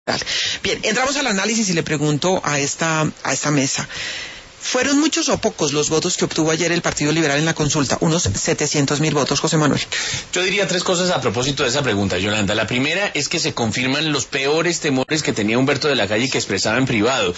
Bien, entramos al análisis y le pregunto a esta mesa. ¿Fueron muchos o pocos los votos que obtuvo ayer el Partido Liberal en la consulta? Unos 700.000 votos, José Manuel. Yo diría tres cosas a propósito de esa pregunta, Yolanda. La primera es que se confirman los peores temores que tenía Humberto de la Calle, que expresaba en privado,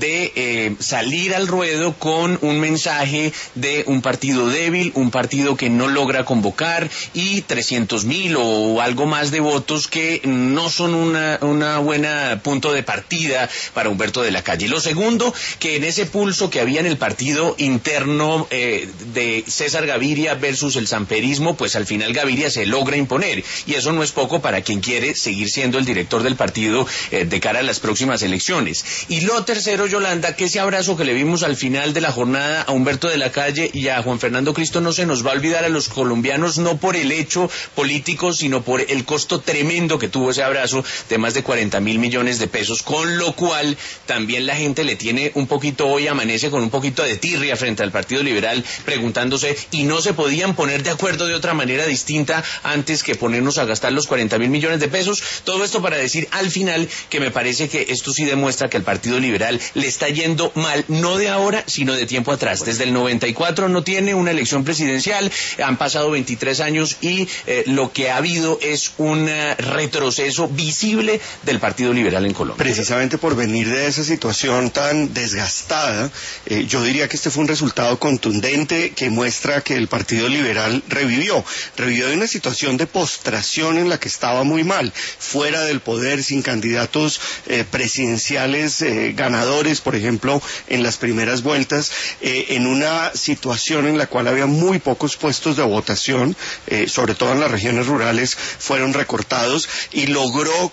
de salir al ruedo con un mensaje de un partido débil, un partido que no logra convocar, y 300.000 o algo más de votos que no son una buena punto de partida para Humberto de la Calle. Lo segundo, que en ese pulso que había en el partido interno de César Gaviria versus el samperismo, pues al final Gaviria se logra imponer, y eso no es poco para quien quiere seguir siendo el director del partido de cara a las próximas elecciones. Y lo tercero, Yolanda, que ese abrazo que le vimos al final de la jornada a Humberto de la Calle y a Juan Fernando Cristo no se nos va a olvidar a los colombianos, no por el hecho político, sino por el costo tremendo que tuvo ese abrazo de más de 40.000 millones de pesos, con lo cual también la gente le tiene un poquito, hoy amanece con un poquito de tirria frente al Partido Liberal, preguntándose, ¿y no se podían poner de acuerdo de otra manera distinta antes que ponernos a gastar los 40.000 millones de pesos? Todo esto para decir al final que me parece que esto sí demuestra que al Partido Liberal le está yendo mal, no de ahora, sino de tiempo atrás. Desde el 94 no tiene una elección presidencial, han pasado 23 años y lo que ha habido es un retroceso visible del Partido Liberal en Colombia. Precisamente por venir de esa situación tan desgastada, yo diría que este fue un resultado contundente que muestra que el Partido Liberal revivió de una situación de postración en la que estaba muy mal, fuera del poder, sin candidatos presidenciales ganadores, por ejemplo, en las primeras vueltas, en una situación en la cual había muy pocos puestos de votación, sobre todo en las regiones rurales, fueron recortados, y logró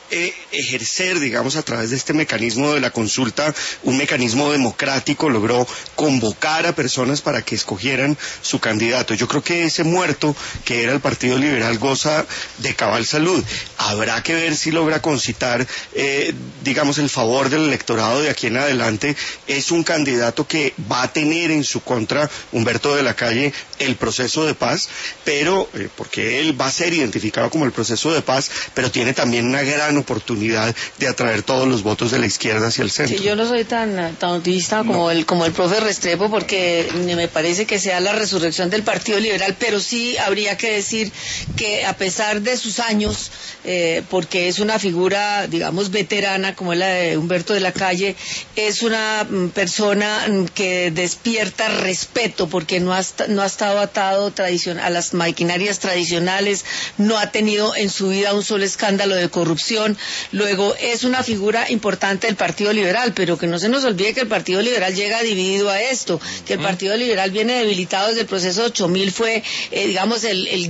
ejercer, digamos, a través de este mecanismo de la consulta, un mecanismo democrático, logró convocar a personas para que escogieran su candidato. Yo creo que ese muerto, que era el Partido Liberal, goza de cabal salud. Habrá que ver si logra concitar, digamos, el favor del electorado de aquí en adelante. Es un candidato que va a tener en su contra, Humberto de la Calle, el proceso de paz, pero, porque él va a ser identificado como el proceso de paz, pero tiene también una gran oportunidad de atraer todos los votos de la izquierda hacia el centro. Sí, yo no soy tan optimista como el profe Restrepo, porque me parece que sea la resurrección del Partido Liberal, pero sí habría que decir que a pesar de sus años, porque es una figura, digamos, veterana como es la de Humberto de la Calle, es una persona que despierta respeto, porque no ha estado atado a las maquinarias tradicionales, no ha tenido en su vida un solo escándalo de corrupción. Luego es una figura importante del Partido Liberal, pero que no se nos olvide que el Partido Liberal llega dividido a esto, que el Partido Liberal viene debilitado desde el proceso de 8.000, fue, digamos, el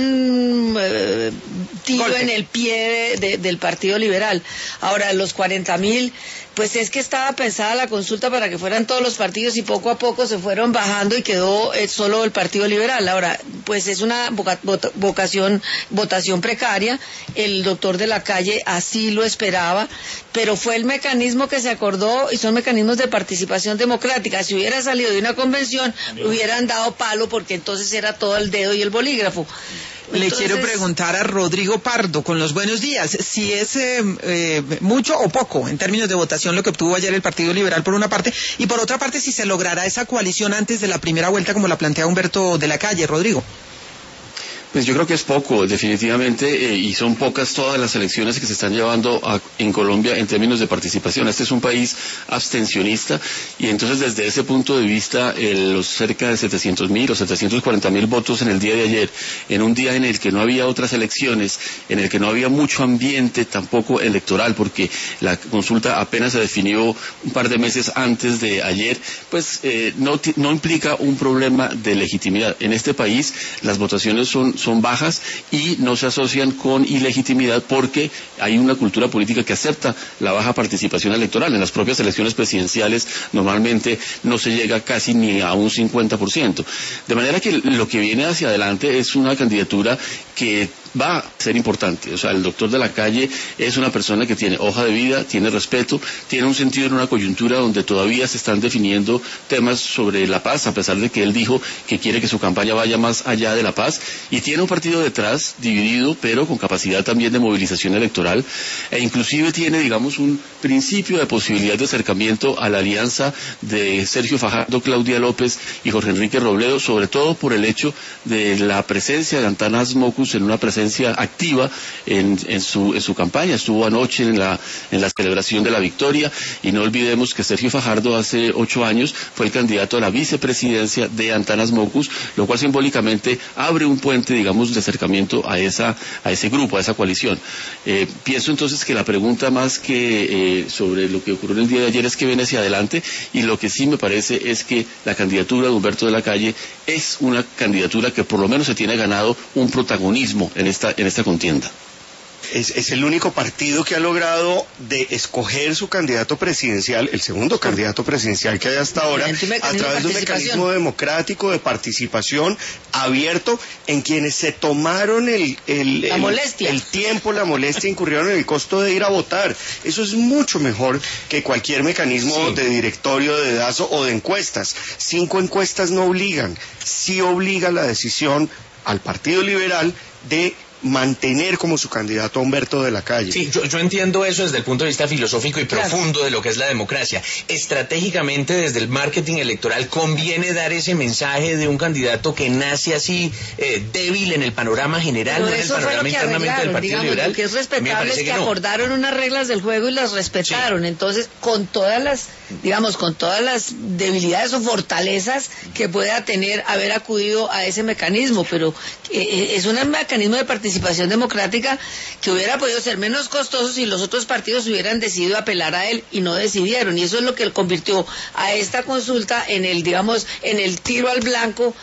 gran tiro en el pie del Partido Liberal. Ahora, los 40.000, pues es que estaba pensada la consulta para que fueran todos los partidos, y poco a poco se fueron bajando y quedó solo el Partido Liberal. Ahora, pues es una votación precaria, el doctor de la Calle así lo esperaba, pero fue el mecanismo que se acordó, y son mecanismos de participación democrática. Si hubiera salido de una convención, hubieran dado palo, porque entonces era todo el dedo y el bolígrafo. Le quiero preguntar a Rodrigo Pardo, con los buenos días, si es mucho o poco en términos de votación lo que obtuvo ayer el Partido Liberal por una parte, y por otra parte si se logrará esa coalición antes de la primera vuelta como la plantea Humberto de la Calle. Rodrigo. Pues yo creo que es poco, definitivamente, y son pocas todas las elecciones que se están llevando en Colombia en términos de participación. Este es un país abstencionista, y entonces desde ese punto de vista, los cerca de 700.000 o 740.000 votos en el día de ayer, en un día en el que no había otras elecciones, en el que no había mucho ambiente tampoco electoral, porque la consulta apenas se definió un par de meses antes de ayer, pues no implica un problema de legitimidad. En este país las votaciones son bajas y no se asocian con ilegitimidad, porque hay una cultura política que acepta la baja participación electoral. En las propias elecciones presidenciales normalmente no se llega casi ni a un 50%. De manera que lo que viene hacia adelante es una candidatura que va a ser importante. O sea, el doctor de la Calle es una persona que tiene hoja de vida, tiene respeto, tiene un sentido en una coyuntura donde todavía se están definiendo temas sobre la paz, a pesar de que él dijo que quiere que su campaña vaya más allá de la paz, y tiene un partido detrás, dividido, pero con capacidad también de movilización electoral, e inclusive tiene, digamos, un principio de posibilidad de acercamiento a la alianza de Sergio Fajardo, Claudia López y Jorge Enrique Robledo, sobre todo por el hecho de la presencia de Antanas Mockus en una presencia activa en su campaña. Estuvo anoche en la celebración de la victoria, y no olvidemos que Sergio Fajardo hace 8 años fue el candidato a la vicepresidencia de Antanas Mockus, lo cual simbólicamente abre un puente, digamos, de acercamiento a ese grupo, a esa coalición. Pienso entonces que la pregunta más que sobre lo que ocurrió el día de ayer es que viene hacia adelante, y lo que sí me parece es que la candidatura de Humberto de la Calle es una candidatura que por lo menos se tiene ganado un protagonismo en esta contienda. Es el único partido que ha logrado de escoger su candidato presidencial, el segundo candidato presidencial que hay hasta ahora, a través de un mecanismo democrático de participación abierto, en quienes se tomaron el tiempo, la molestia, incurrieron en el costo de ir a votar. Eso es mucho mejor que cualquier mecanismo de directorio, de dedazo o de encuestas. 5 encuestas no obligan, sí obliga la decisión al Partido Liberal de mantener como su candidato a Humberto de la Calle. Sí, yo entiendo eso desde el punto de vista filosófico y profundo de lo que es la democracia. Estratégicamente, desde el marketing electoral, conviene dar ese mensaje de un candidato que nace así débil en el panorama general, no en el panorama internamente del Partido Liberal. Lo que es respetable es que acordaron unas reglas del juego y las respetaron. Sí. Entonces, con todas las debilidades o fortalezas que pueda tener haber acudido a ese mecanismo, pero es un mecanismo de participación democrática que hubiera podido ser menos costoso si los otros partidos hubieran decidido apelar a él, y no decidieron, y eso es lo que convirtió a esta consulta en el tiro al blanco.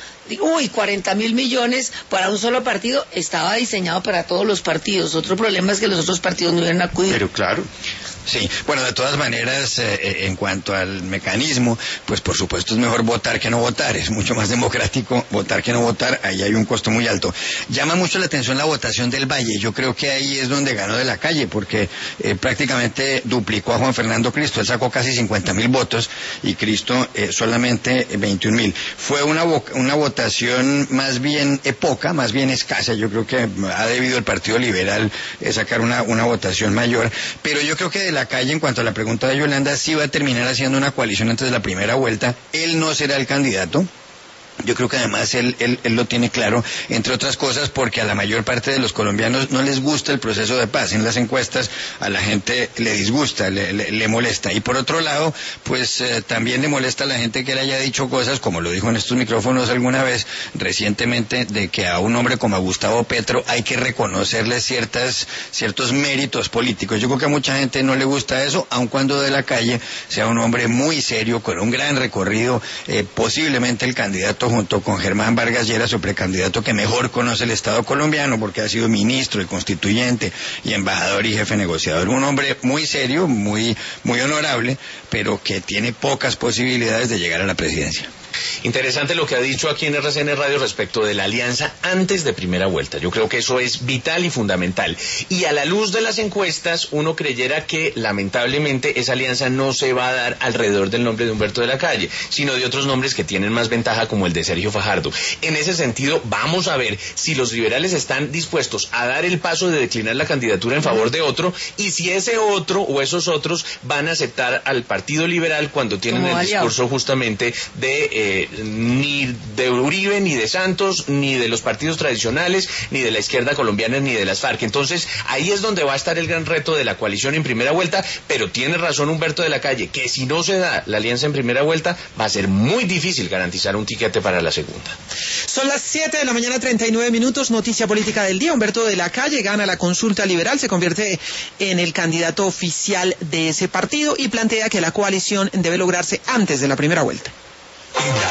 40.000 millones para un solo partido. Estaba diseñado para todos los partidos. Otro problema es que los otros partidos no hubieran acudido. Pero claro. Sí, bueno, de todas maneras, en cuanto al mecanismo, pues por supuesto es mejor votar que no votar, es mucho más democrático votar que no votar, ahí hay un costo muy alto. Llama mucho la atención la votación del Valle, yo creo que ahí es donde ganó de la Calle, porque prácticamente duplicó a Juan Fernando Cristo, él sacó casi 50.000 votos y Cristo solamente 21.000. Fue una votación más bien poca, más bien escasa, yo creo que ha debido el Partido Liberal sacar una votación mayor, pero yo creo que de la Calle, en cuanto a la pregunta de Yolanda, sí va a terminar haciendo una coalición antes de la primera vuelta. Él no será el candidato. Yo creo que además él lo tiene claro, entre otras cosas porque a la mayor parte de los colombianos no les gusta el proceso de paz. En las encuestas a la gente le disgusta, le molesta. Y por otro lado, pues también le molesta a la gente que él haya dicho cosas, como lo dijo en estos micrófonos alguna vez recientemente, de que a un hombre como a Gustavo Petro hay que reconocerle ciertos méritos políticos. Yo creo que a mucha gente no le gusta eso, aun cuando de la Calle sea un hombre muy serio, con un gran recorrido, posiblemente el candidato junto con Germán Vargas Lleras, su precandidato que mejor conoce el Estado colombiano, porque ha sido ministro y constituyente y embajador y jefe negociador. Un hombre muy serio, muy honorable, pero que tiene pocas posibilidades de llegar a la presidencia. Interesante lo que ha dicho aquí en RCN Radio respecto de la alianza antes de primera vuelta. Yo creo que eso es vital y fundamental. Y a la luz de las encuestas, uno creyera que lamentablemente esa alianza no se va a dar alrededor del nombre de Humberto de la Calle, sino de otros nombres que tienen más ventaja, como el de Sergio Fajardo. En ese sentido, vamos a ver si los liberales están dispuestos a dar el paso de declinar la candidatura en favor de otro, y si ese otro o esos otros van a aceptar al Partido Liberal cuando tienen el discurso justamente de ni de Uribe, ni de Santos, ni de los partidos tradicionales, ni de la izquierda colombiana, ni de las FARC. Entonces, ahí es donde va a estar el gran reto de la coalición en primera vuelta, pero tiene razón Humberto de la Calle, que si no se da la alianza en primera vuelta, va a ser muy difícil garantizar un tiquete para la segunda. Son las 7 de la mañana, 39 minutos, noticia política del día. Humberto de la Calle gana la consulta liberal, se convierte en el candidato oficial de ese partido y plantea que la coalición debe lograrse antes de la primera vuelta.